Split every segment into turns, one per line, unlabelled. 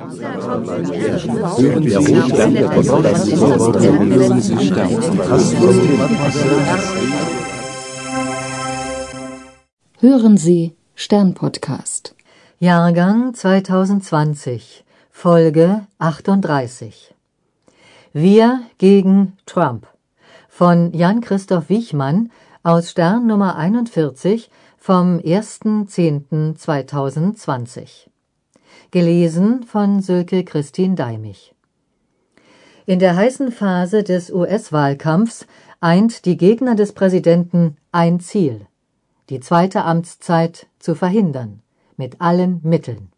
Hören Sie Stern-Podcast.
Jahrgang 2020, Folge 38. Wir gegen Trump von Jan-Christoph Wichmann aus Stern Nummer 41 vom 1.10.2020. Gelesen von Sylke Christine Deimich. In der heißen Phase des US-Wahlkampfs eint die Gegner des Präsidenten ein Ziel: die zweite Amtszeit zu verhindern, mit allen Mitteln.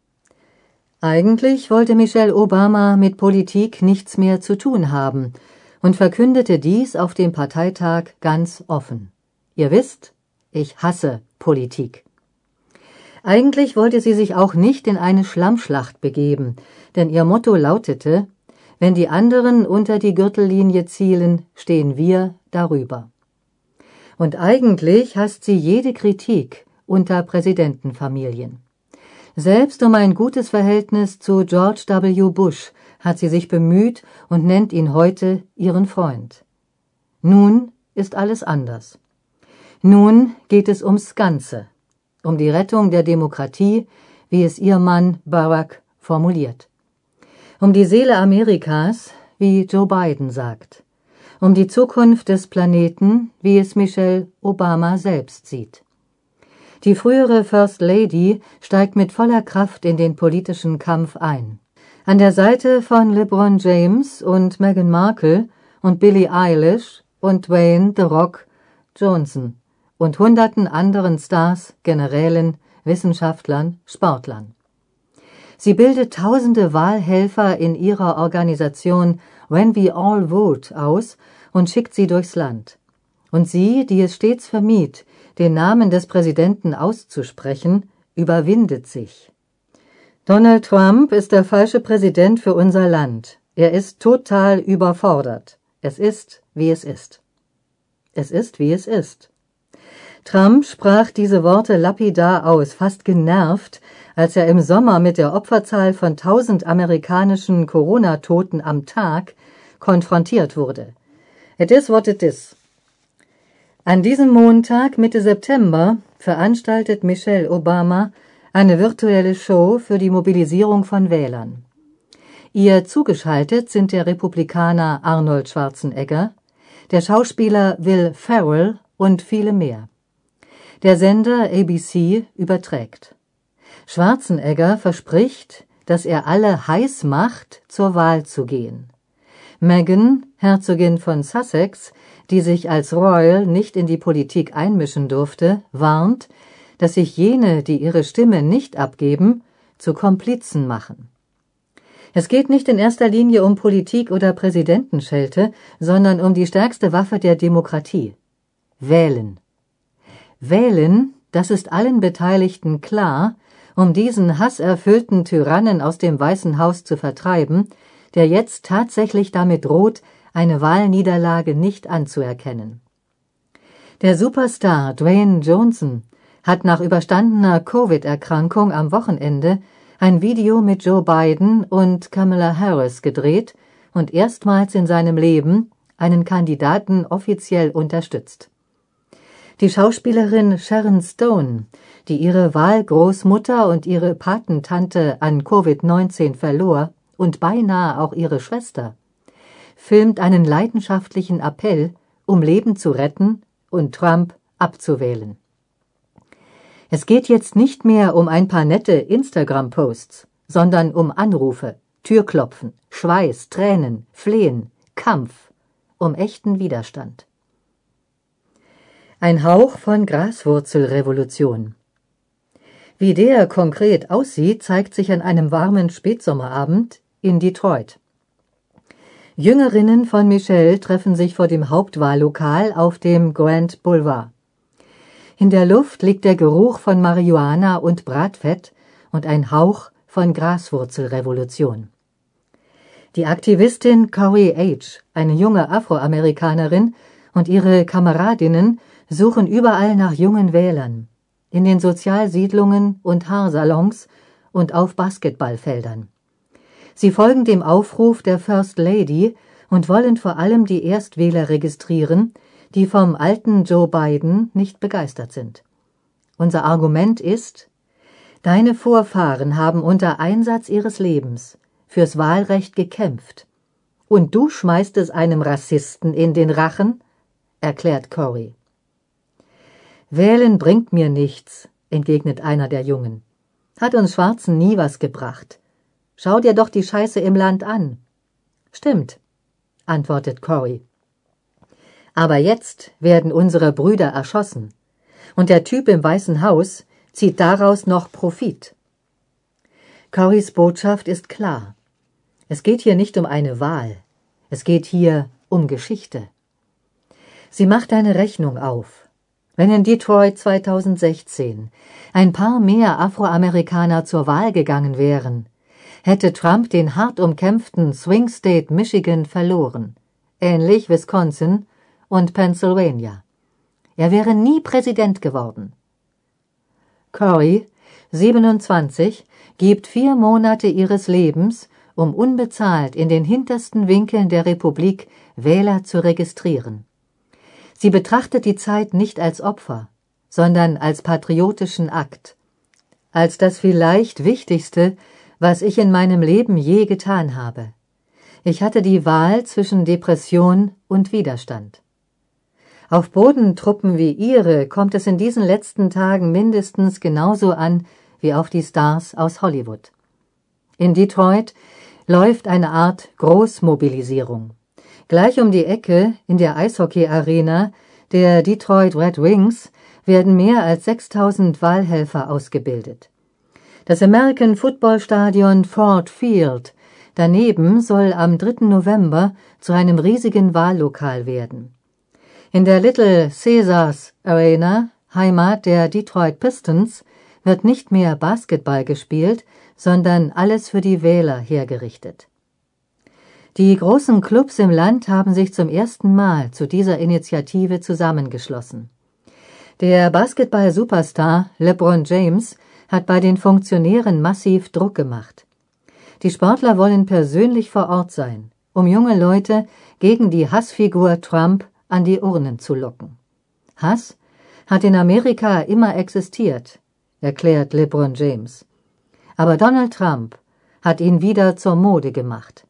Eigentlich wollte Michelle Obama mit Politik nichts mehr zu tun haben und verkündete dies auf dem Parteitag ganz offen. Ihr wisst, ich hasse Politik. Eigentlich wollte sie sich auch nicht in eine Schlammschlacht begeben, denn ihr Motto lautete: Wenn die anderen unter die Gürtellinie zielen, stehen wir darüber. Und eigentlich hasst sie jede Kritik unter Präsidentenfamilien. Selbst um ein gutes Verhältnis zu George W. Bush hat sie sich bemüht und nennt ihn heute ihren Freund. Nun ist alles anders. Nun geht es ums Ganze, um die Rettung der Demokratie, wie es ihr Mann Barack formuliert. Um die Seele Amerikas, wie Joe Biden sagt. Um die Zukunft des Planeten, wie es Michelle Obama selbst sieht. Die frühere First Lady steigt mit voller Kraft in den politischen Kampf ein. An der Seite von LeBron James und Meghan Markle und Billie Eilish und Dwayne The Rock Johnson und hunderten anderen Stars, Generälen, Wissenschaftlern, Sportlern. Sie bildet tausende Wahlhelfer in ihrer Organisation When We All Vote aus und schickt sie durchs Land. Und sie, die es stets vermied, den Namen des Präsidenten auszusprechen, überwindet sich. Donald Trump ist der falsche Präsident für unser Land. Er ist total überfordert. Es ist, wie es ist. Es ist, wie es ist. Trump sprach diese Worte lapidar aus, fast genervt, als er im Sommer mit der Opferzahl von 1000 amerikanischen Corona-Toten am Tag konfrontiert wurde. It is what it is. An diesem Montag, Mitte September, veranstaltet Michelle Obama eine virtuelle Show für die Mobilisierung von Wählern. Ihr zugeschaltet sind der Republikaner Arnold Schwarzenegger, der Schauspieler Will Ferrell und viele mehr. Der Sender ABC überträgt. Schwarzenegger verspricht, dass er alle heiß macht, zur Wahl zu gehen. Meghan, Herzogin von Sussex, die sich als Royal nicht in die Politik einmischen durfte, warnt, dass sich jene, die ihre Stimme nicht abgeben, zu Komplizen machen. Es geht nicht in erster Linie um Politik oder Präsidentenschelte, sondern um die stärkste Waffe der Demokratie: Wählen. Wählen, das ist allen Beteiligten klar, um diesen hasserfüllten Tyrannen aus dem Weißen Haus zu vertreiben, der jetzt tatsächlich damit droht, eine Wahlniederlage nicht anzuerkennen. Der Superstar Dwayne Johnson hat nach überstandener Covid-Erkrankung am Wochenende ein Video mit Joe Biden und Kamala Harris gedreht und erstmals in seinem Leben einen Kandidaten offiziell unterstützt. Die Schauspielerin Sharon Stone, die ihre Wahlgroßmutter und ihre Patentante an Covid-19 verlor und beinahe auch ihre Schwester, filmt einen leidenschaftlichen Appell, um Leben zu retten und Trump abzuwählen. Es geht jetzt nicht mehr um ein paar nette Instagram-Posts, sondern um Anrufe, Türklopfen, Schweiß, Tränen, Flehen, Kampf, um echten Widerstand. Ein Hauch von Graswurzelrevolution. Wie der konkret aussieht, zeigt sich an einem warmen Spätsommerabend in Detroit. Jüngerinnen von Michelle treffen sich vor dem Hauptwahllokal auf dem Grand Boulevard. In der Luft liegt der Geruch von Marihuana und Bratfett und ein Hauch von Graswurzelrevolution. Die Aktivistin Corey H., eine junge Afroamerikanerin, und ihre Kameradinnen suchen überall nach jungen Wählern, in den Sozialsiedlungen und Haarsalons und auf Basketballfeldern. Sie folgen dem Aufruf der First Lady und wollen vor allem die Erstwähler registrieren, die vom alten Joe Biden nicht begeistert sind. Unser Argument ist: Deine Vorfahren haben unter Einsatz ihres Lebens fürs Wahlrecht gekämpft. Und du schmeißt es einem Rassisten in den Rachen? Erklärt Corey. Wählen bringt mir nichts, entgegnet einer der Jungen. Hat uns Schwarzen nie was gebracht. Schau dir doch die Scheiße im Land an. Stimmt, antwortet Corey. Aber jetzt werden unsere Brüder erschossen. Und der Typ im Weißen Haus zieht daraus noch Profit. Corys Botschaft ist klar. Es geht hier nicht um eine Wahl. Es geht hier um Geschichte. Sie macht eine Rechnung auf. Wenn in Detroit 2016 ein paar mehr Afroamerikaner zur Wahl gegangen wären, hätte Trump den hart umkämpften Swing State Michigan verloren, ähnlich Wisconsin und Pennsylvania. Er wäre nie Präsident geworden. Corey, 27, gibt 4 Monate ihres Lebens, um unbezahlt in den hintersten Winkeln der Republik Wähler zu registrieren. Sie betrachtet die Zeit nicht als Opfer, sondern als patriotischen Akt, als das vielleicht Wichtigste, was ich in meinem Leben je getan habe. Ich hatte die Wahl zwischen Depression und Widerstand. Auf Bodentruppen wie ihre kommt es in diesen letzten Tagen mindestens genauso an wie auf die Stars aus Hollywood. In Detroit läuft eine Art Großmobilisierung. Gleich um die Ecke in der Eishockey-Arena der Detroit Red Wings werden mehr als 6.000 Wahlhelfer ausgebildet. Das American Football Stadion Ford Field daneben soll am 3. November zu einem riesigen Wahllokal werden. In der Little Caesars Arena, Heimat der Detroit Pistons, wird nicht mehr Basketball gespielt, sondern alles für die Wähler hergerichtet. Die großen Clubs im Land haben sich zum ersten Mal zu dieser Initiative zusammengeschlossen. Der Basketball-Superstar LeBron James hat bei den Funktionären massiv Druck gemacht. Die Sportler wollen persönlich vor Ort sein, um junge Leute gegen die Hassfigur Trump an die Urnen zu locken. Hass hat in Amerika immer existiert, erklärt LeBron James. Aber Donald Trump hat ihn wieder zur Mode gemacht.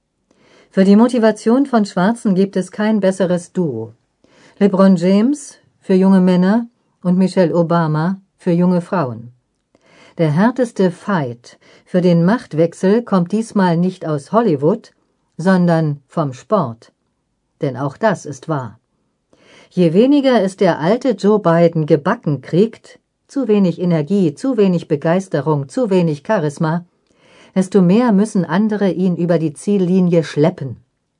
Für die Motivation von Schwarzen gibt es kein besseres Duo. LeBron James für junge Männer und Michelle Obama für junge Frauen. Der härteste Fight für den Machtwechsel kommt diesmal nicht aus Hollywood, sondern vom Sport. Denn auch das ist wahr. Je weniger es der alte Joe Biden gebacken kriegt, zu wenig Energie, zu wenig Begeisterung, zu wenig Charisma, desto mehr müssen andere ihn über die Ziellinie schleppen.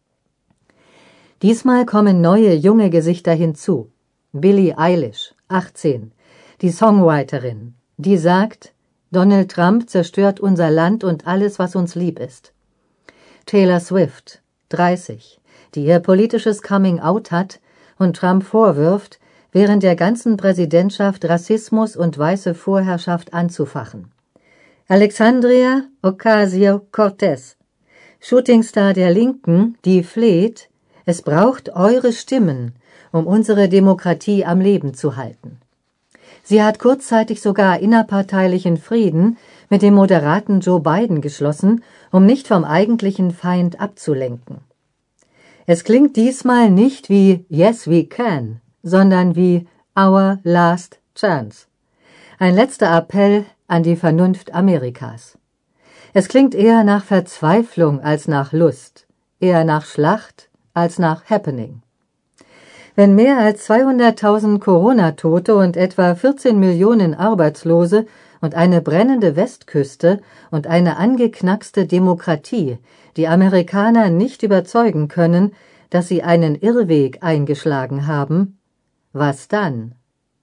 Diesmal kommen neue junge Gesichter hinzu. Billie Eilish, 18, die Songwriterin, die sagt, Donald Trump zerstört unser Land und alles, was uns lieb ist. Taylor Swift, 30, die ihr politisches Coming-out hat und Trump vorwirft, während der ganzen Präsidentschaft Rassismus und weiße Vorherrschaft anzufachen. Alexandria Ocasio-Cortez, Shootingstar der Linken, die fleht, es braucht eure Stimmen, um unsere Demokratie am Leben zu halten. Sie hat kurzzeitig sogar innerparteilichen Frieden mit dem moderaten Joe Biden geschlossen, um nicht vom eigentlichen Feind abzulenken. Es klingt diesmal nicht wie Yes we can, sondern wie Our last chance. Ein letzter Appell an die Vernunft Amerikas. Es klingt eher nach Verzweiflung als nach Lust, eher nach Schlacht als nach Happening. Wenn mehr als 200.000 Corona-Tote und etwa 14 Millionen Arbeitslose und eine brennende Westküste und eine angeknackste Demokratie die Amerikaner nicht überzeugen können, dass sie einen Irrweg eingeschlagen haben, was dann?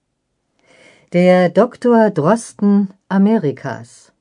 Der Dr. Drosten Amerikas.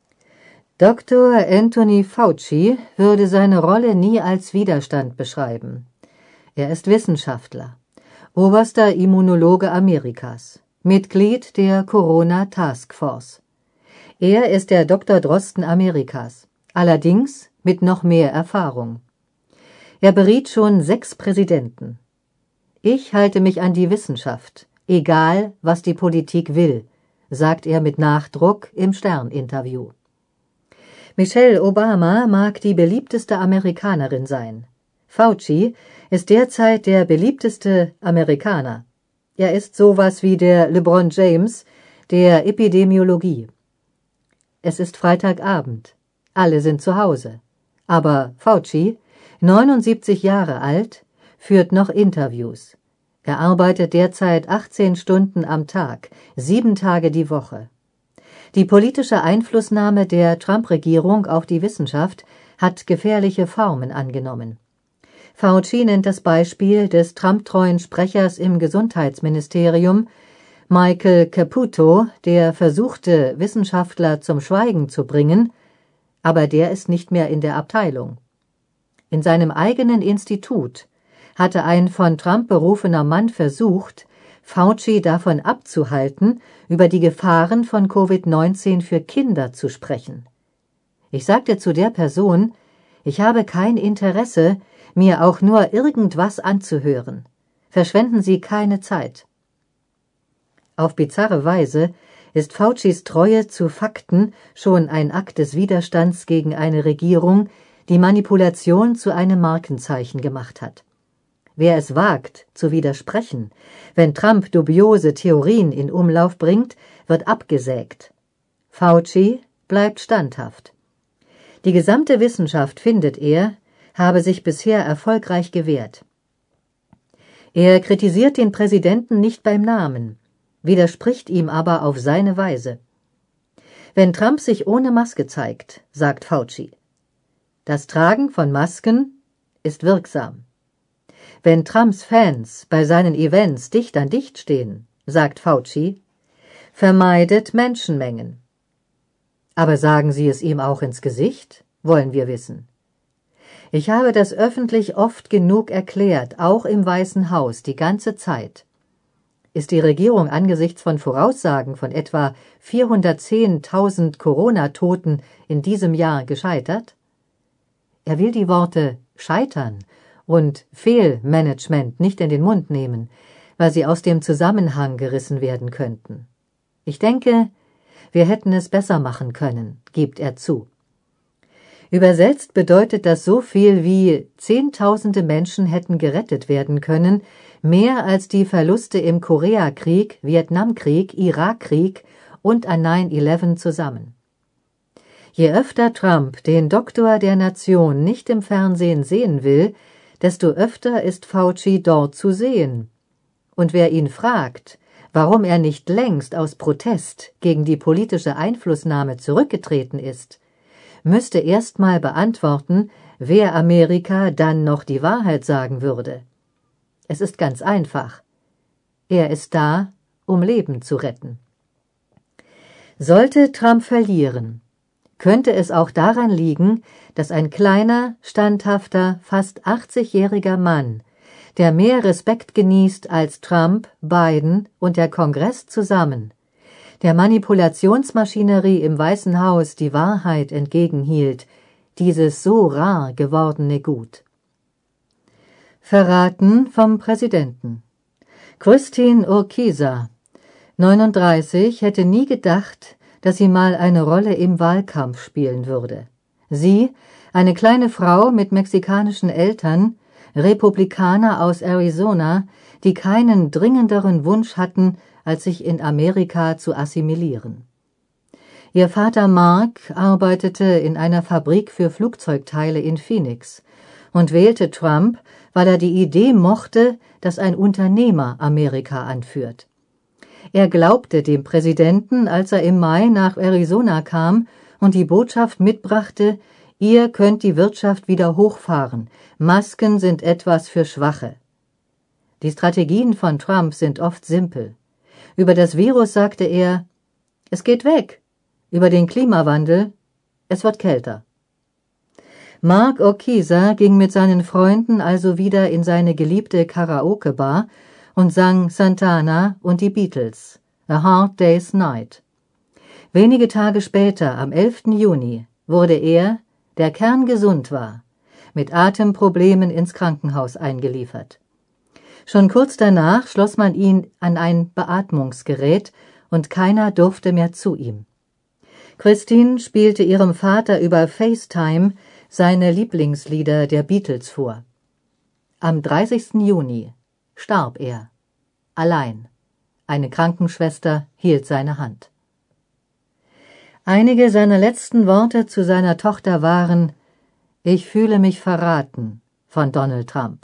Dr. Anthony Fauci würde seine Rolle nie als Widerstand beschreiben. Er ist Wissenschaftler, oberster Immunologe Amerikas, Mitglied der Corona Task Force. Er ist der Dr. Drosten Amerikas, allerdings mit noch mehr Erfahrung. Er beriet schon 6 Präsidenten. Ich halte mich an die Wissenschaft, egal was die Politik will, sagt er mit Nachdruck im Stern-Interview. Michelle Obama mag die beliebteste Amerikanerin sein. Fauci ist derzeit der beliebteste Amerikaner. Er ist sowas wie der LeBron James der Epidemiologie. Es ist Freitagabend. Alle sind zu Hause. Aber Fauci, 79 Jahre alt, führt noch Interviews. Er arbeitet derzeit 18 Stunden am Tag, 7 Tage die Woche. Die politische Einflussnahme der Trump-Regierung auf die Wissenschaft hat gefährliche Formen angenommen. Fauci nennt das Beispiel des Trump-treuen Sprechers im Gesundheitsministerium, Michael Caputo, der versuchte, Wissenschaftler zum Schweigen zu bringen, aber der ist nicht mehr in der Abteilung. In seinem eigenen Institut hatte ein von Trump berufener Mann versucht, Fauci davon abzuhalten, über die Gefahren von Covid-19 für Kinder zu sprechen. Ich sagte zu der Person, ich habe kein Interesse, mir auch nur irgendwas anzuhören. Verschwenden Sie keine Zeit. Auf bizarre Weise ist Faucis Treue zu Fakten schon ein Akt des Widerstands gegen eine Regierung, die Manipulation zu einem Markenzeichen gemacht hat. Wer es wagt, zu widersprechen, wenn Trump dubiose Theorien in Umlauf bringt, wird abgesägt. Fauci bleibt standhaft. Die gesamte Wissenschaft, findet er, habe sich bisher erfolgreich gewehrt. Er kritisiert den Präsidenten nicht beim Namen, widerspricht ihm aber auf seine Weise. Wenn Trump sich ohne Maske zeigt, sagt Fauci, das Tragen von Masken ist wirksam. Wenn Trumps Fans bei seinen Events dicht an dicht stehen, sagt Fauci, vermeidet Menschenmengen. Aber sagen Sie es ihm auch ins Gesicht, wollen wir wissen. Ich habe das öffentlich oft genug erklärt, auch im Weißen Haus, die ganze Zeit. Ist die Regierung angesichts von Voraussagen von etwa 410.000 Corona-Toten in diesem Jahr gescheitert? Er will die Worte scheitern und Fehlmanagement nicht in den Mund nehmen, weil sie aus dem Zusammenhang gerissen werden könnten. Ich denke, wir hätten es besser machen können, gibt er zu. Übersetzt bedeutet das so viel wie Zehntausende Menschen hätten gerettet werden können, mehr als die Verluste im Koreakrieg, Vietnamkrieg, Irakkrieg und an 9/11 zusammen. Je öfter Trump den Doktor der Nation nicht im Fernsehen sehen will, desto öfter ist Fauci dort zu sehen. Und wer ihn fragt, warum er nicht längst aus Protest gegen die politische Einflussnahme zurückgetreten ist, müsste erst mal beantworten, wer Amerika dann noch die Wahrheit sagen würde. Es ist ganz einfach. Er ist da, um Leben zu retten. Sollte Trump verlieren, könnte es auch daran liegen, dass ein kleiner, standhafter, fast 80-jähriger Mann, der mehr Respekt genießt als Trump, Biden und der Kongress zusammen, der Manipulationsmaschinerie im Weißen Haus die Wahrheit entgegenhielt, dieses so rar gewordene Gut. Verraten vom Präsidenten. Christine Urquiza, 39, hätte nie gedacht, dass sie mal eine Rolle im Wahlkampf spielen würde. Sie, eine kleine Frau mit mexikanischen Eltern, Republikaner aus Arizona, die keinen dringenderen Wunsch hatten, als sich in Amerika zu assimilieren. Ihr Vater Mark arbeitete in einer Fabrik für Flugzeugteile in Phoenix und wählte Trump, weil er die Idee mochte, dass ein Unternehmer Amerika anführt. Er glaubte dem Präsidenten, als er im Mai nach Arizona kam und die Botschaft mitbrachte, ihr könnt die Wirtschaft wieder hochfahren, Masken sind etwas für Schwache. Die Strategien von Trump sind oft simpel. Über das Virus sagte er, es geht weg. Über den Klimawandel, es wird kälter. Mark Urquiza ging mit seinen Freunden also wieder in seine geliebte Karaoke-Bar und sang Santana und die Beatles, A Hard Day's Night. Wenige Tage später, am 11. Juni, wurde er, der kerngesund war, mit Atemproblemen ins Krankenhaus eingeliefert. Schon kurz danach schloss man ihn an ein Beatmungsgerät und keiner durfte mehr zu ihm. Christine spielte ihrem Vater über FaceTime seine Lieblingslieder der Beatles vor. Am 30. Juni starb er, allein. Eine Krankenschwester hielt seine Hand. Einige seiner letzten Worte zu seiner Tochter waren: »Ich fühle mich verraten« von Donald Trump.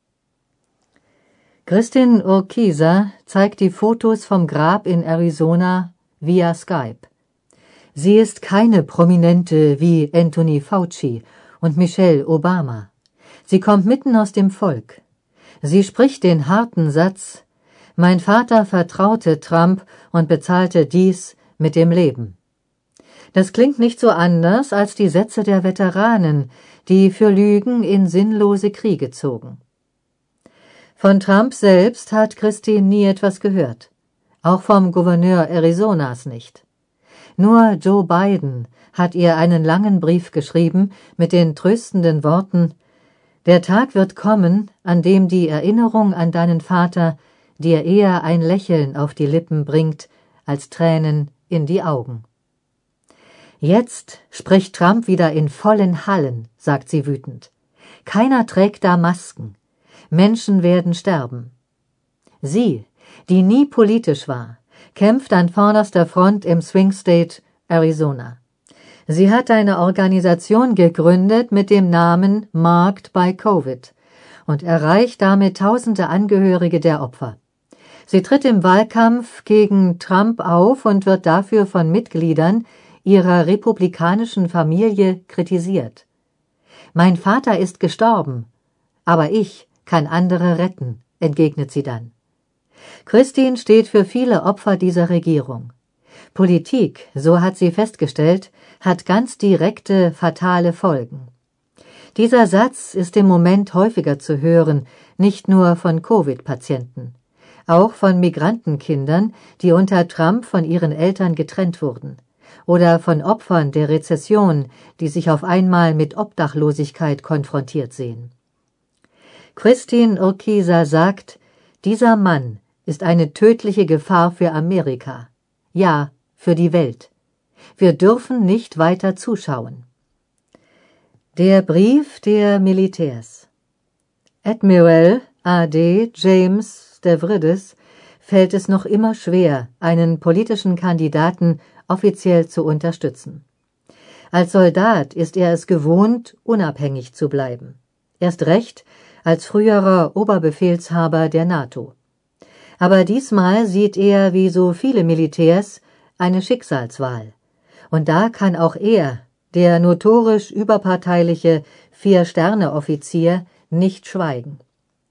Christine Urquiza zeigt die Fotos vom Grab in Arizona via Skype. Sie ist keine Prominente wie Anthony Fauci und Michelle Obama. Sie kommt mitten aus dem Volk. Sie spricht den harten Satz: »Mein Vater vertraute Trump und bezahlte dies mit dem Leben.« Das klingt nicht so anders als die Sätze der Veteranen, die für Lügen in sinnlose Kriege zogen. Von Trump selbst hat Christine nie etwas gehört, auch vom Gouverneur Arizonas nicht. Nur Joe Biden hat ihr einen langen Brief geschrieben mit den tröstenden Worten: »Der Tag wird kommen, an dem die Erinnerung an deinen Vater dir eher ein Lächeln auf die Lippen bringt, als Tränen in die Augen.« Jetzt spricht Trump wieder in vollen Hallen, sagt sie wütend. Keiner trägt da Masken. Menschen werden sterben. Sie, die nie politisch war, kämpft an vorderster Front im Swing State Arizona. Sie hat eine Organisation gegründet mit dem Namen Marked by Covid und erreicht damit tausende Angehörige der Opfer. Sie tritt im Wahlkampf gegen Trump auf und wird dafür von Mitgliedern ihrer republikanischen Familie kritisiert. »Mein Vater ist gestorben, aber ich kann andere retten«, entgegnet sie dann. Christine steht für viele Opfer dieser Regierung. Politik, so hat sie festgestellt, hat ganz direkte, fatale Folgen. Dieser Satz ist im Moment häufiger zu hören, nicht nur von Covid-Patienten. Auch von Migrantenkindern, die unter Trump von ihren Eltern getrennt wurden. Oder von Opfern der Rezession, die sich auf einmal mit Obdachlosigkeit konfrontiert sehen. Christine Urquiza sagt, dieser Mann ist eine tödliche Gefahr für Amerika. Ja, für die Welt. Wir dürfen nicht weiter zuschauen. Der Brief der Militärs. Admiral A.D. James Stavridis fällt es noch immer schwer, einen politischen Kandidaten offiziell zu unterstützen. Als Soldat ist er es gewohnt, unabhängig zu bleiben. Erst recht als früherer Oberbefehlshaber der NATO. Aber diesmal sieht er, wie so viele Militärs, eine Schicksalswahl. Und da kann auch er, der notorisch überparteiliche 4-Sterne-Offizier, nicht schweigen.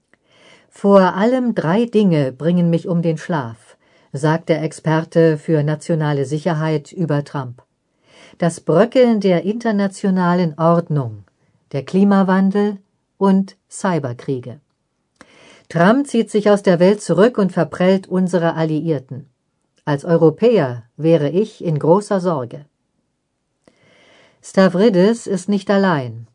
Vor allem 3 Dinge bringen mich um den Schlaf, sagt der Experte für nationale Sicherheit über Trump. Das Bröckeln der internationalen Ordnung, der Klimawandel und Cyberkriege. Trump zieht sich aus der Welt zurück und verprellt unsere Alliierten. Als Europäer wäre ich in großer Sorge. Stavridis ist nicht allein.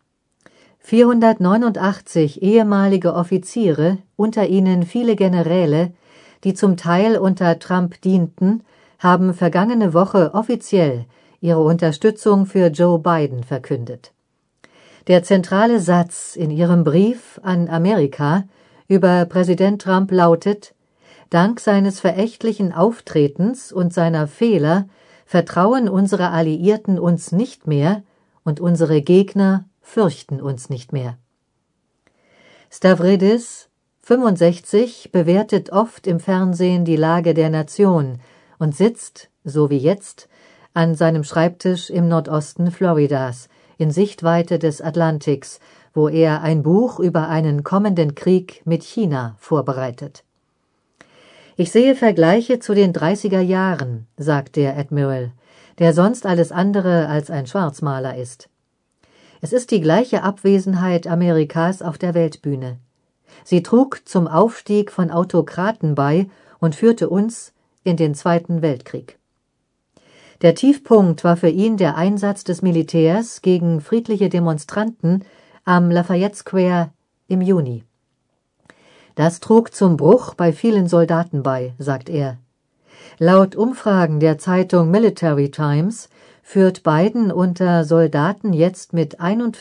489 ehemalige Offiziere, unter ihnen viele Generäle, die zum Teil unter Trump dienten, haben vergangene Woche offiziell ihre Unterstützung für Joe Biden verkündet. Der zentrale Satz in ihrem Brief an Amerika über Präsident Trump lautet: Dank seines verächtlichen Auftretens und seiner Fehler vertrauen unsere Alliierten uns nicht mehr und unsere Gegner fürchten uns nicht mehr. Stavridis, 65, bewertet oft im Fernsehen die Lage der Nation und sitzt, so wie jetzt, an seinem Schreibtisch im Nordosten Floridas, in Sichtweite des Atlantiks, wo er ein Buch über einen kommenden Krieg mit China vorbereitet. Ich sehe Vergleiche zu den 30er Jahren, sagt der Admiral, der sonst alles andere als ein Schwarzmaler ist. Es ist die gleiche Abwesenheit Amerikas auf der Weltbühne. Sie trug zum Aufstieg von Autokraten bei und führte uns in den Zweiten Weltkrieg. Der Tiefpunkt war für ihn der Einsatz des Militärs gegen friedliche Demonstranten am Lafayette Square im Juni. Das trug zum Bruch bei vielen Soldaten bei, sagt er. Laut Umfragen der Zeitung Military Times führt Biden unter Soldaten jetzt mit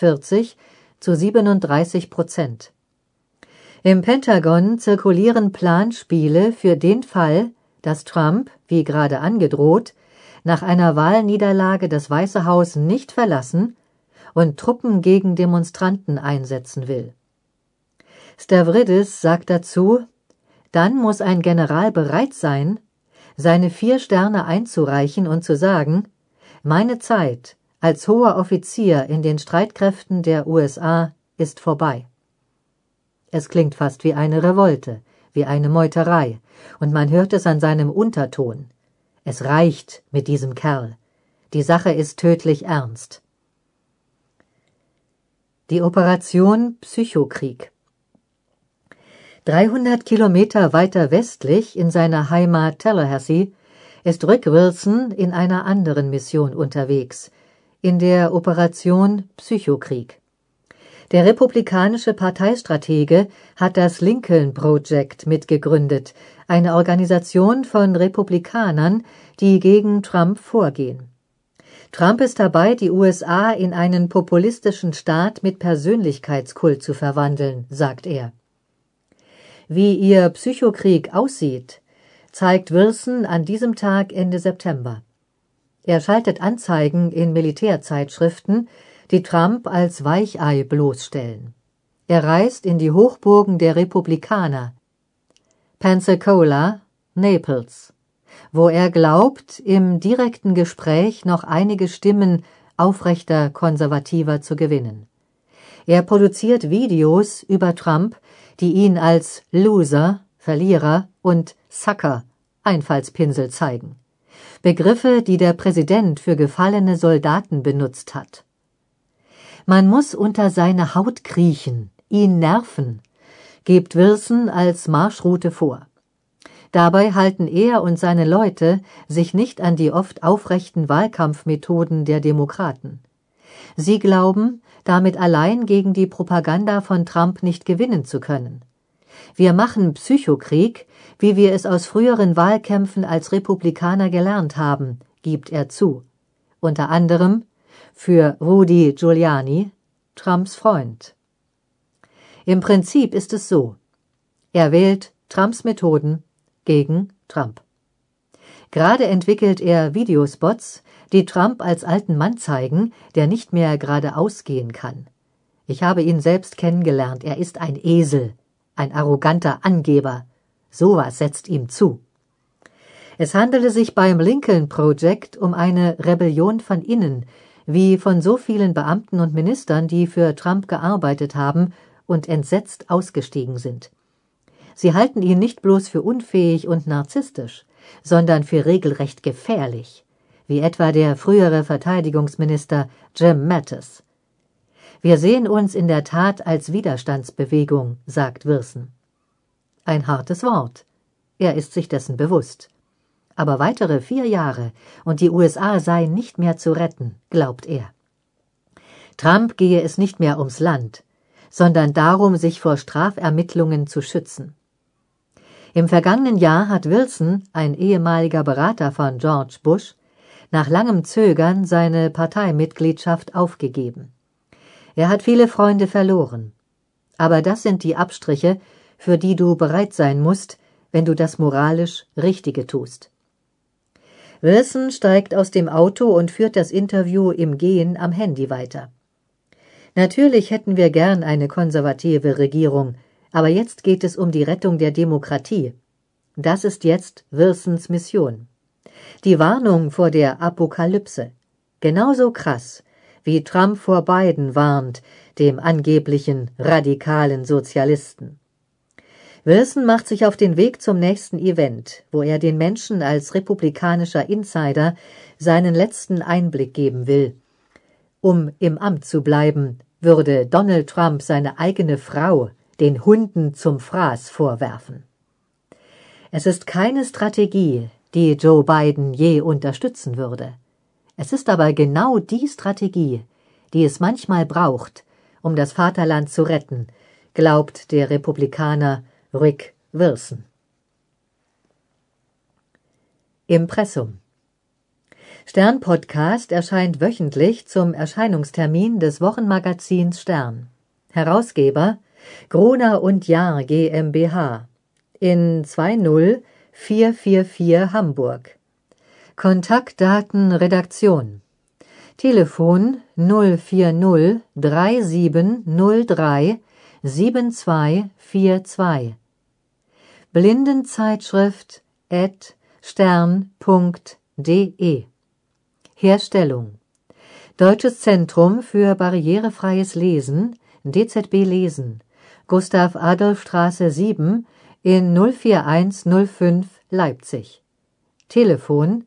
41-37%. Im Pentagon zirkulieren Planspiele für den Fall, dass Trump, wie gerade angedroht, nach einer Wahlniederlage das Weiße Haus nicht verlassen und Truppen gegen Demonstranten einsetzen will. Stavridis sagt dazu, dann muss ein General bereit sein, seine 4 Sterne einzureichen und zu sagen, meine Zeit als hoher Offizier in den Streitkräften der USA ist vorbei. Es klingt fast wie eine Revolte, wie eine Meuterei, und man hört es an seinem Unterton. Es reicht mit diesem Kerl. Die Sache ist tödlich ernst. Die Operation Psychokrieg. 300 Kilometer weiter westlich in seiner Heimat Tallahassee ist Rick Wilson in einer anderen Mission unterwegs, in der Operation Psychokrieg. Der republikanische Parteistratege hat das Lincoln Project mitgegründet, eine Organisation von Republikanern, die gegen Trump vorgehen. Trump ist dabei, die USA in einen populistischen Staat mit Persönlichkeitskult zu verwandeln, sagt er. Wie ihr Psychokrieg aussieht, zeigt Wilson an diesem Tag Ende September. Er schaltet Anzeigen in Militärzeitschriften, die Trump als Weichei bloßstellen. Er reist in die Hochburgen der Republikaner, Pensacola, Naples, wo er glaubt, im direkten Gespräch noch einige Stimmen aufrechter Konservativer zu gewinnen. Er produziert Videos über Trump, die ihn als Loser, Verlierer und Sucker, Einfallspinsel zeigen. Begriffe, die der Präsident für gefallene Soldaten benutzt hat. Man muss unter seine Haut kriechen, ihn nerven, gibt Wilson als Marschroute vor. Dabei halten er und seine Leute sich nicht an die oft aufrechten Wahlkampfmethoden der Demokraten. Sie glauben, damit allein gegen die Propaganda von Trump nicht gewinnen zu können. Wir machen Psychokrieg, wie wir es aus früheren Wahlkämpfen als Republikaner gelernt haben, gibt er zu. Unter anderem für Rudy Giuliani, Trumps Freund. Im Prinzip ist es so. Er wählt Trumps Methoden gegen Trump. Gerade entwickelt er Videospots, die Trump als alten Mann zeigen, der nicht mehr geradeaus gehen kann. Ich habe ihn selbst kennengelernt, er ist ein Esel, ein arroganter Angeber. Sowas setzt ihm zu. Es handelte sich beim Lincoln Project um eine Rebellion von innen, wie von so vielen Beamten und Ministern, die für Trump gearbeitet haben und entsetzt ausgestiegen sind. Sie halten ihn nicht bloß für unfähig und narzisstisch, sondern für regelrecht gefährlich, wie etwa der frühere Verteidigungsminister Jim Mattis. Wir sehen uns in der Tat als Widerstandsbewegung, sagt Wilson. Ein hartes Wort. Er ist sich dessen bewusst. Aber weitere 4 Jahre und die USA seien nicht mehr zu retten, glaubt er. Trump gehe es nicht mehr ums Land, sondern darum, sich vor Strafermittlungen zu schützen. Im vergangenen Jahr hat Wilson, ein ehemaliger Berater von George Bush, nach langem Zögern seine Parteimitgliedschaft aufgegeben. Er hat viele Freunde verloren. Aber das sind die Abstriche, für die du bereit sein musst, wenn du das moralisch Richtige tust. Wilson steigt aus dem Auto und führt das Interview im Gehen am Handy weiter. Natürlich hätten wir gern eine konservative Regierung, aber jetzt geht es um die Rettung der Demokratie. Das ist jetzt Wilsons Mission. Die Warnung vor der Apokalypse. Genauso krass, wie Trump vor Biden warnt, dem angeblichen radikalen Sozialisten. Wilson macht sich auf den Weg zum nächsten Event, wo er den Menschen als republikanischer Insider seinen letzten Einblick geben will. Um im Amt zu bleiben, würde Donald Trump seine eigene Frau den Hunden zum Fraß vorwerfen. Es ist keine Strategie, die Joe Biden je unterstützen würde. Es ist aber genau die Strategie, die es manchmal braucht, um das Vaterland zu retten, glaubt der Republikaner Rick Wilson. Impressum. Stern-Podcast erscheint wöchentlich zum Erscheinungstermin des Wochenmagazins Stern. Herausgeber Gruner und Jahr GmbH in 20444 Hamburg. Kontaktdaten Redaktion. Telefon 040 3703 7242. Blindenzeitschrift @stern.de. Herstellung Deutsches Zentrum für barrierefreies Lesen, DZB Lesen, Gustav-Adolf-Straße 7 in 04105 Leipzig. Telefon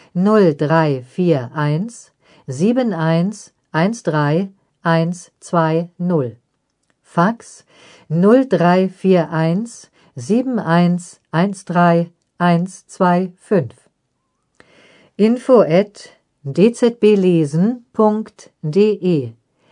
0341 7113120. Fax 0341 7113125. info@dzblesen.de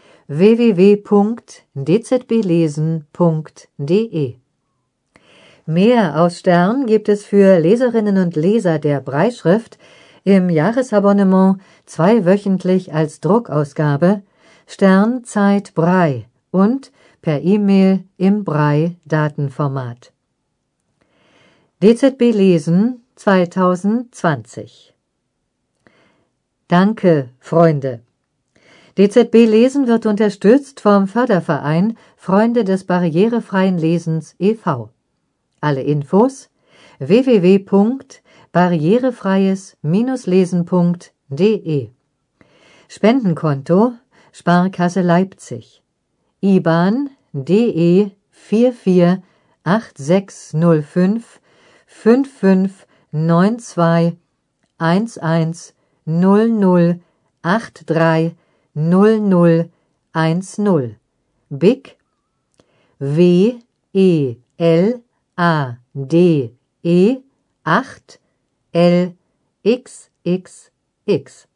www.dzblesen.de. Mehr aus Stern gibt es für Leserinnen und Leser der Brailleschrift im Jahresabonnement 2-wöchentlich als Druckausgabe Stern Zeit Braille und per E-Mail im Braille-Datenformat. DZB Lesen 2020. Danke, Freunde! DZB Lesen wird unterstützt vom Förderverein Freunde des barrierefreien Lesens e.V. Alle Infos www.barrierefreies-lesen.de. Spendenkonto Sparkasse Leipzig. IBAN DE 448605 5592 110083 0010 BIC WELADE 8 LXXX